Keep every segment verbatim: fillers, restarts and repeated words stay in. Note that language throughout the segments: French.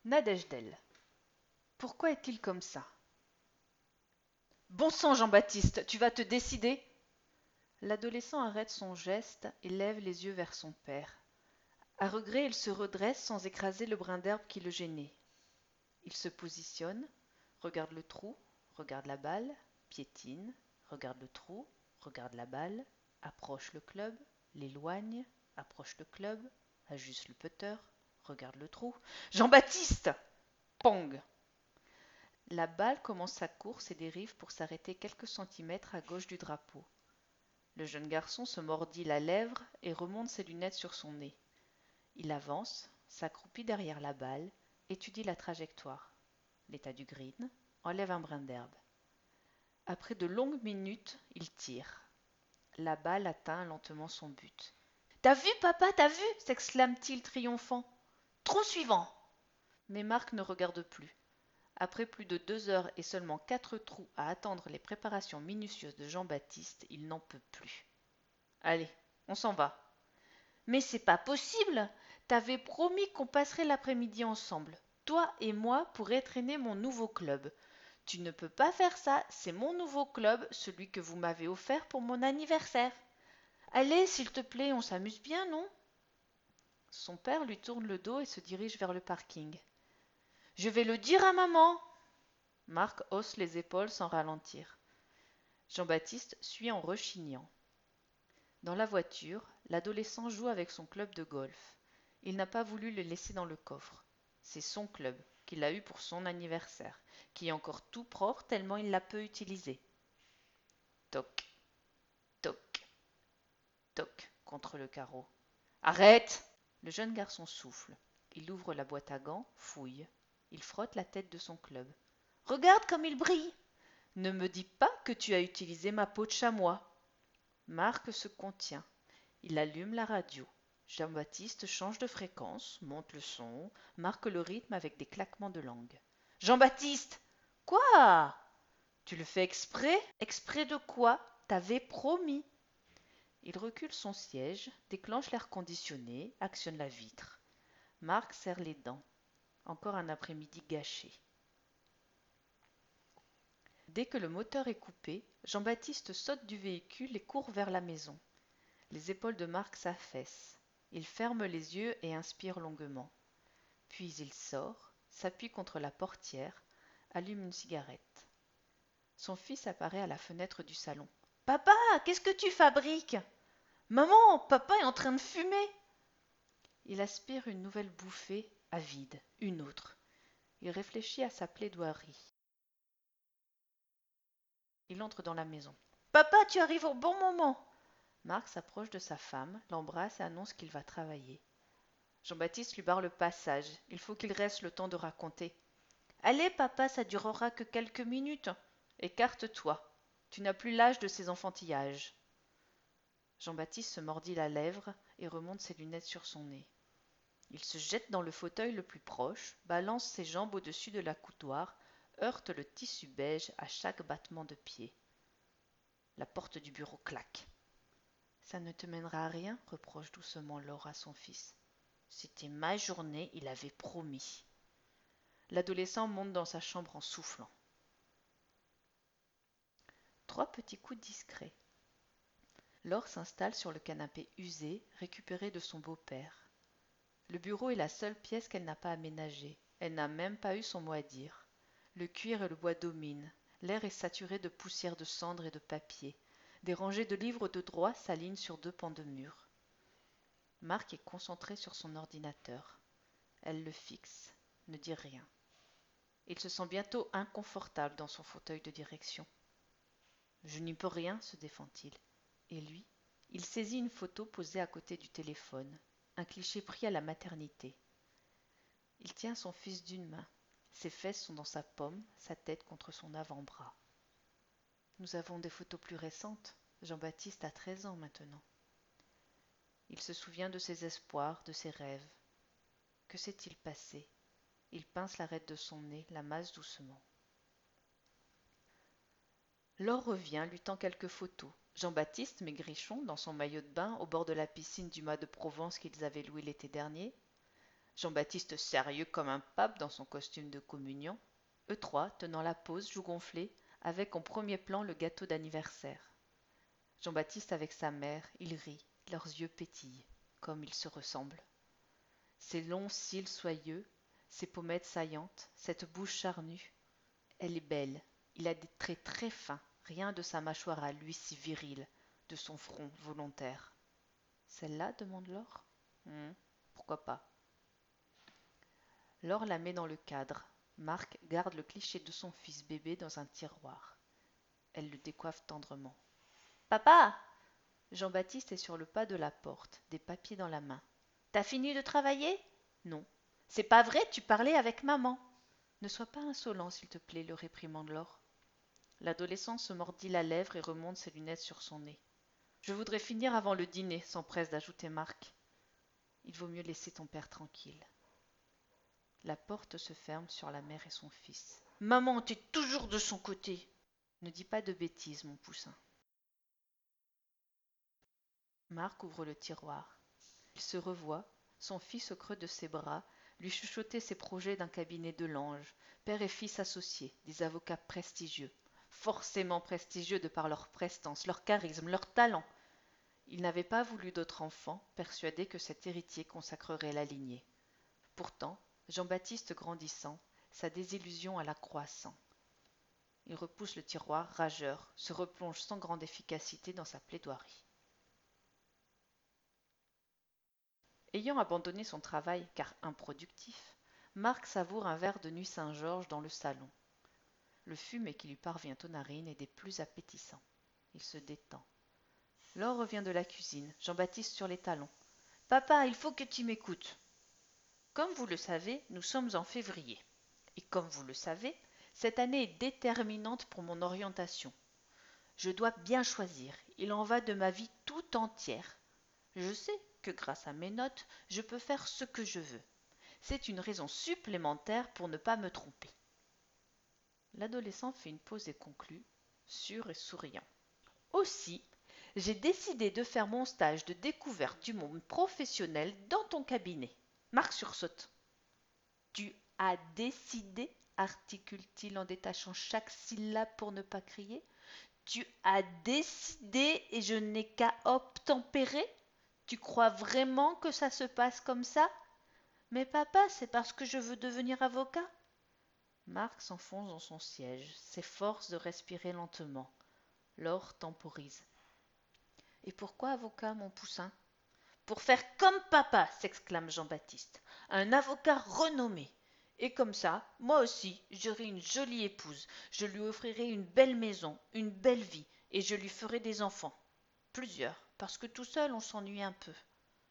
Nadège-d-Elle. Pourquoi est-il comme ça? Bon sang, Jean-Baptiste, tu vas te décider? L'adolescent arrête son geste et lève les yeux vers son père. À regret, il se redresse sans écraser le brin d'herbe qui le gênait. Il se positionne, regarde le trou, regarde la balle, piétine, regarde le trou, regarde la balle, approche le club, l'éloigne, approche le club, ajuste le putter, regarde le trou. Jean-Baptiste! Pong! La balle commence sa course et dérive pour s'arrêter quelques centimètres à gauche du drapeau. Le jeune garçon se mordit la lèvre et remonte ses lunettes sur son nez. Il avance, s'accroupit derrière la balle, étudie la trajectoire, l'état du green, enlève un brin d'herbe. Après de longues minutes, il tire. La balle atteint lentement son but. T'as vu, papa, t'as vu s'exclame-t-il triomphant. Trou suivant. Mais Marc ne regarde plus. Après plus de deux heures et seulement quatre trous à attendre les préparations minutieuses de Jean-Baptiste, il n'en peut plus. Allez, on s'en va. Mais c'est pas possible. T'avais promis qu'on passerait l'après-midi ensemble, toi et moi, pour entraîner mon nouveau club. Tu ne peux pas faire ça, c'est mon nouveau club, celui que vous m'avez offert pour mon anniversaire. Allez, s'il te plaît, on s'amuse bien, non? Son père lui tourne le dos et se dirige vers le parking. Je vais le dire à maman. Marc hausse les épaules sans ralentir. Jean-Baptiste suit en rechignant. Dans la voiture, l'adolescent joue avec son club de golf. Il n'a pas voulu le laisser dans le coffre. C'est son club, qu'il a eu pour son anniversaire, qui est encore tout propre tellement il l'a peu utilisé. Toc, toc, toc contre le carreau. Arrête! Le jeune garçon souffle. Il ouvre la boîte à gants, fouille. Il frotte la tête de son club. Regarde comme il brille! Ne me dis pas que tu as utilisé ma peau de chamois. Marc se contient. Il allume la radio. Jean-Baptiste change de fréquence, monte le son, marque le rythme avec des claquements de langue. Jean-Baptiste! Quoi? Tu le fais exprès? Exprès de quoi? T'avais promis. Il recule son siège, déclenche l'air conditionné, actionne la vitre. Marc serre les dents. Encore un après-midi gâché. Dès que le moteur est coupé, Jean-Baptiste saute du véhicule et court vers la maison. Les épaules de Marc s'affaissent. Il ferme les yeux et inspire longuement. Puis il sort, s'appuie contre la portière, allume une cigarette. Son fils apparaît à la fenêtre du salon. Papa, qu'est-ce que tu fabriques? Maman, papa est en train de fumer. Il aspire une nouvelle bouffée, avide, une autre. Il réfléchit à sa plaidoirie. Il entre dans la maison. Papa, tu arrives au bon moment. Marc s'approche de sa femme, l'embrasse et annonce qu'il va travailler. Jean-Baptiste lui barre le passage. Il faut qu'il reste le temps de raconter. Allez, papa, ça durera que quelques minutes. Écarte-toi. Tu n'as plus l'âge de ces enfantillages. Jean-Baptiste se mordit la lèvre et remonte ses lunettes sur son nez. Il se jette dans le fauteuil le plus proche, balance ses jambes au-dessus de la coudoir, heurte le tissu beige à chaque battement de pied. La porte du bureau claque. Ça ne te mènera à rien, reproche doucement Laure à son fils. C'était ma journée, il avait promis. L'adolescent monte dans sa chambre en soufflant. Trois petits coups discrets. Laure s'installe sur le canapé usé, récupéré de son beau-père. Le bureau est la seule pièce qu'elle n'a pas aménagée. Elle n'a même pas eu son mot à dire. Le cuir et le bois dominent. L'air est saturé de poussière de cendre et de papier. Des rangées de livres de droit s'alignent sur deux pans de mur. Marc est concentré sur son ordinateur. Elle le fixe, ne dit rien. Il se sent bientôt inconfortable dans son fauteuil de direction. Je n'y peux rien, se défend-il. Et lui, il saisit une photo posée à côté du téléphone, un cliché pris à la maternité. Il tient son fils d'une main. Ses fesses sont dans sa paume, sa tête contre son avant-bras. Nous avons des photos plus récentes. Jean-Baptiste a treize ans maintenant. Il se souvient de ses espoirs, de ses rêves. Que s'est-il passé? Il pince l'arête de son nez, la masse doucement. Laure revient, lui tend quelques photos. Jean-Baptiste, maigrichon, dans son maillot de bain, au bord de la piscine du Mas de Provence qu'ils avaient loué l'été dernier. Jean-Baptiste sérieux comme un pape dans son costume de communion, eux trois tenant la pose, joues gonflées, avec en premier plan le gâteau d'anniversaire. Jean-Baptiste avec sa mère, il rit, leurs yeux pétillent, comme ils se ressemblent. Ses longs cils soyeux, ses pommettes saillantes, cette bouche charnue, elle est belle. Il a des traits très fins, rien de sa mâchoire à lui si virile, de son front volontaire. Celle-là demande Laure. Hum, pourquoi pas. Laure la met dans le cadre. Marc garde le cliché de son fils bébé dans un tiroir. Elle le décoiffe tendrement. Papa! Jean-Baptiste est sur le pas de la porte, des papiers dans la main. T'as fini de travailler? Non. C'est pas vrai, tu parlais avec maman. Ne sois pas insolent, s'il te plaît, le réprimande Laure. L'adolescent se mordit la lèvre et remonte ses lunettes sur son nez. Je voudrais finir avant le dîner, s'empresse d'ajouter Marc. Il vaut mieux laisser ton père tranquille. La porte se ferme sur la mère et son fils. Maman, t'es toujours de son côté. Ne dis pas de bêtises, mon poussin. Marc ouvre le tiroir. Il se revoit, son fils au creux de ses bras, lui chuchoter ses projets d'un cabinet de l'ange, père et fils associés, des avocats prestigieux, forcément prestigieux de par leur prestance, leur charisme, leur talent. Il n'avait pas voulu d'autre enfant, persuadé que cet héritier consacrerait la lignée. Pourtant, Jean-Baptiste grandissant, sa désillusion alla croissant. Il repousse le tiroir, rageur, se replonge sans grande efficacité dans sa plaidoirie. Ayant abandonné son travail, car improductif, Marc savoure un verre de nuit Saint-Georges dans le salon. Le fumet qui lui parvient aux narines est des plus appétissants. Il se détend. Laure revient de la cuisine, Jean-Baptiste sur les talons. « Papa, il faut que tu m'écoutes. » Comme vous le savez, nous sommes en février. Et comme vous le savez, cette année est déterminante pour mon orientation. Je dois bien choisir, il en va de ma vie tout entière. Je sais que grâce à mes notes, je peux faire ce que je veux. C'est une raison supplémentaire pour ne pas me tromper. L'adolescent fait une pause et conclut, sûr et souriant. Aussi, j'ai décidé de faire mon stage de découverte du monde professionnel dans ton cabinet. Marc sursaute. Tu as décidé, articule-t-il en détachant chaque syllabe pour ne pas crier. Tu as décidé et je n'ai qu'à obtempérer? Tu crois vraiment que ça se passe comme ça? Mais papa, c'est parce que je veux devenir avocat. Marc s'enfonce dans son siège, s'efforce de respirer lentement. Laure temporise. Et pourquoi avocat, mon poussin? Pour faire comme papa, s'exclame Jean-Baptiste, un avocat renommé. Et comme ça, moi aussi, j'aurai une jolie épouse, je lui offrirai une belle maison, une belle vie, et je lui ferai des enfants. Plusieurs, parce que tout seul on s'ennuie un peu.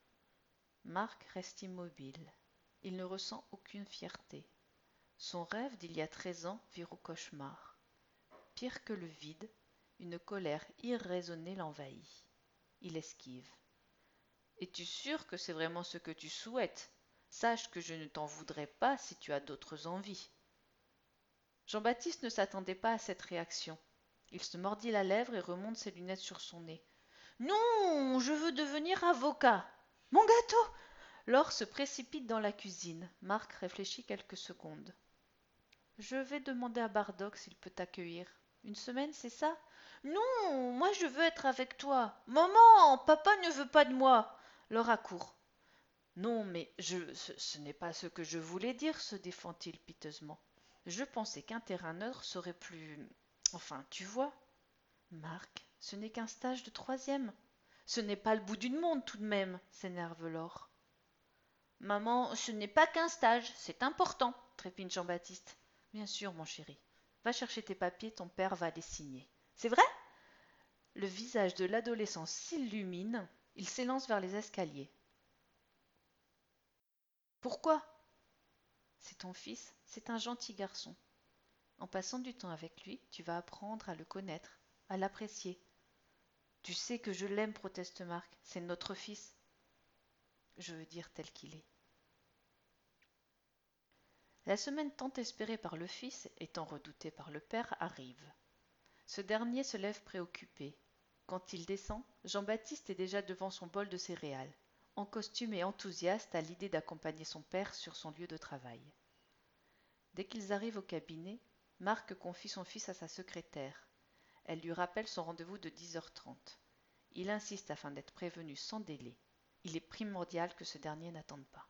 Marc reste immobile. Il ne ressent aucune fierté. Son rêve d'il y a treize ans vire au cauchemar. Pire que le vide, une colère irraisonnée l'envahit. Il esquive. Es-tu sûr que c'est vraiment ce que tu souhaites? Sache que je ne t'en voudrais pas si tu as d'autres envies. Jean-Baptiste ne s'attendait pas à cette réaction. Il se mordit la lèvre et remonte ses lunettes sur son nez. Non, je veux devenir avocat. Mon gâteau! Laure se précipite dans la cuisine. Marc réfléchit quelques secondes. Je vais demander à Bardock s'il peut t'accueillir. Une semaine, c'est ça? Non, moi je veux être avec toi. Maman, papa ne veut pas de moi. Laure accourt. Non, mais je, ce, ce n'est pas ce que je voulais dire, se défend-il piteusement. Je pensais qu'un terrain neutre serait plus... Enfin, tu vois. Marc, ce n'est qu'un stage de troisième. Ce n'est pas le bout du monde tout de même, s'énerve Laure. Maman, ce n'est pas qu'un stage, c'est important, trépigne Jean-Baptiste. Bien sûr, mon chéri. Va chercher tes papiers, ton père va les signer. C'est vrai? Le visage de l'adolescent s'illumine, il s'élance vers les escaliers. Pourquoi? C'est ton fils, c'est un gentil garçon. En passant du temps avec lui, tu vas apprendre à le connaître, à l'apprécier. Tu sais que je l'aime, proteste Marc, c'est notre fils. Je veux dire tel qu'il est. La semaine tant espérée par le fils et tant redoutée par le père arrive. Ce dernier se lève préoccupé. Quand il descend, Jean-Baptiste est déjà devant son bol de céréales. en costume et enthousiaste à l'idée d'accompagner son père sur son lieu de travail. Dès qu'ils arrivent au cabinet, Marc confie son fils à sa secrétaire. Elle lui rappelle son rendez-vous de dix heures trente. Il insiste afin d'être prévenu sans délai. Il est primordial que ce dernier n'attende pas.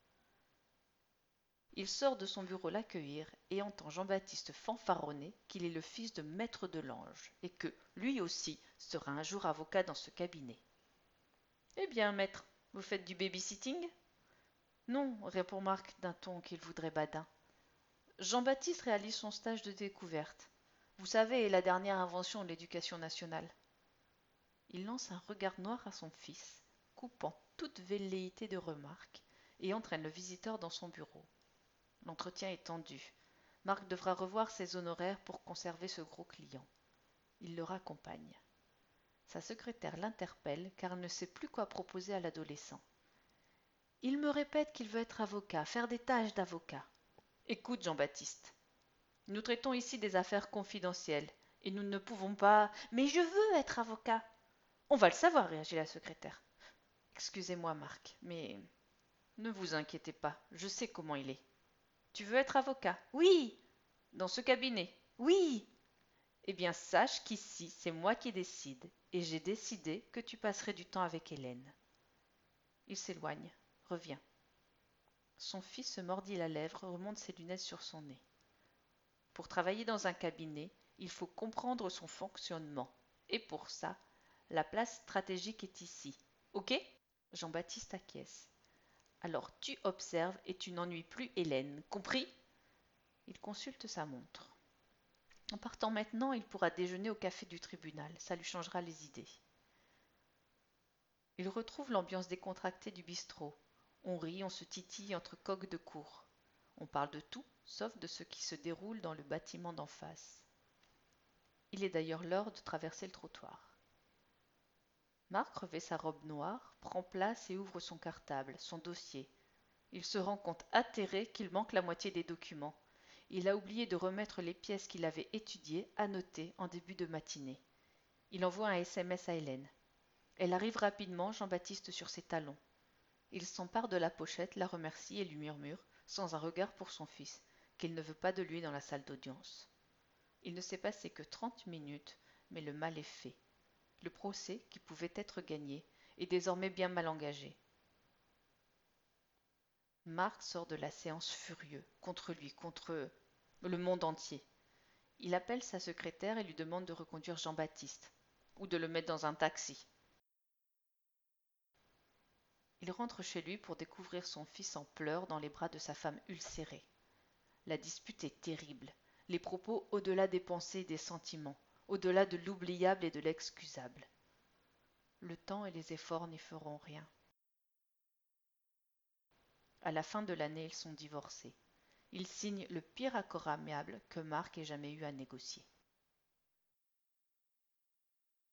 Il sort de son bureau l'accueillir et entend Jean-Baptiste fanfaronner qu'il est le fils de maître Delange et que, lui aussi, sera un jour avocat dans ce cabinet. « Eh bien, maître, vous faites du baby-sitting » ?»« Non, répond Marc d'un ton qu'il voudrait badin. Jean-Baptiste réalise son stage de découverte. Vous savez, la dernière invention de l'éducation nationale. Il lance un regard noir à son fils, coupant toute velléité de remarque, et entraîne le visiteur dans son bureau. L'entretien est tendu. Marc devra revoir ses honoraires pour conserver ce gros client. Il le raccompagne. Sa secrétaire l'interpelle car elle ne sait plus quoi proposer à l'adolescent. Il me répète qu'il veut être avocat, faire des tâches d'avocat. Écoute, Jean-Baptiste, nous traitons ici des affaires confidentielles et nous ne pouvons pas. Mais je veux être avocat. On va le savoir, réagit la secrétaire. Excusez-moi, Marc, mais ne vous inquiétez pas, je sais comment il est. Tu veux être avocat? Oui. Dans ce cabinet? Oui. Eh bien, sache qu'ici, c'est moi qui décide, et j'ai décidé que tu passerais du temps avec Hélène. Il s'éloigne, revient. Son fils se mordit la lèvre, remonte ses lunettes sur son nez. Pour travailler dans un cabinet, il faut comprendre son fonctionnement. Et pour ça, la place stratégique est ici. Ok? Jean-Baptiste acquiesce. Alors tu observes et tu n'ennuies plus Hélène, compris? Il consulte sa montre. En partant maintenant, il pourra déjeuner au café du tribunal, ça lui changera les idées. Il retrouve l'ambiance décontractée du bistrot. On rit, on se titille entre coqs de cour. On parle de tout, sauf de ce qui se déroule dans le bâtiment d'en face. Il est d'ailleurs l'heure de traverser le trottoir. Marc revêt sa robe noire, prend place et ouvre son cartable, son dossier. Il se rend compte atterré qu'il manque la moitié des documents. Il a oublié de remettre les pièces qu'il avait étudiées, annotées en début de matinée. Il envoie un S M S à Hélène. Elle arrive rapidement, Jean-Baptiste sur ses talons. Il s'empare de la pochette, la remercie et lui murmure, sans un regard pour son fils, qu'il ne veut pas de lui dans la salle d'audience. Il ne s'est passé que trente minutes, mais le mal est fait. Le procès, qui pouvait être gagné, est désormais bien mal engagé. Marc sort de la séance furieux, contre lui, contre le monde entier. Il appelle sa secrétaire et lui demande de reconduire Jean-Baptiste, ou de le mettre dans un taxi. Il rentre chez lui pour découvrir son fils en pleurs dans les bras de sa femme ulcérée. La dispute est terrible, les propos au-delà des pensées et des sentiments, au-delà de l'oubliable et de l'excusable. Le temps et les efforts n'y feront rien. À la fin de l'année, ils sont divorcés. Ils signent le pire accord amiable que Marc ait jamais eu à négocier.